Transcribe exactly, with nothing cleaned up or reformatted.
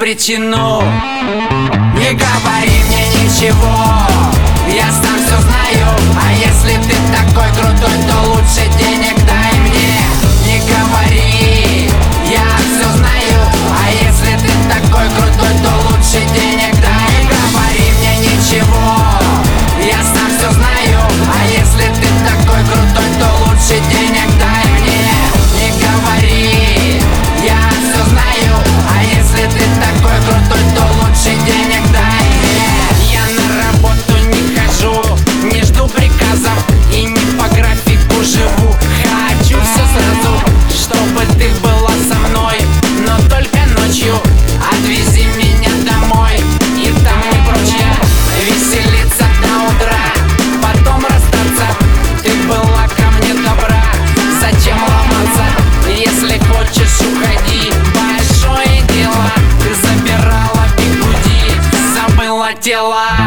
причину. Не говори мне ничего, я сам все знаю. А если ты такой крутой, то лучше денег дай мне. Не говори, я все знаю. А если ты такой крутой, то лучше денег дай. Не говори мне ничего, я сам все знаю. А если ты такой крутой, то лучше денег дай мне. Не говори, я все знаю. А если ты такой крутой, то лучше денег дай мне. Я на работу не хожу, не жду приказов и не по графику живу. Хочу все сразу, чтобы ты была со мной, но только ночью. Отвези меня домой и там не прочь веселиться до утра, потом расстаться. Ты была ко мне добра, зачем ломаться? Если хочешь, уходи, большое дело. Ты забирала бигуди, забыла дела.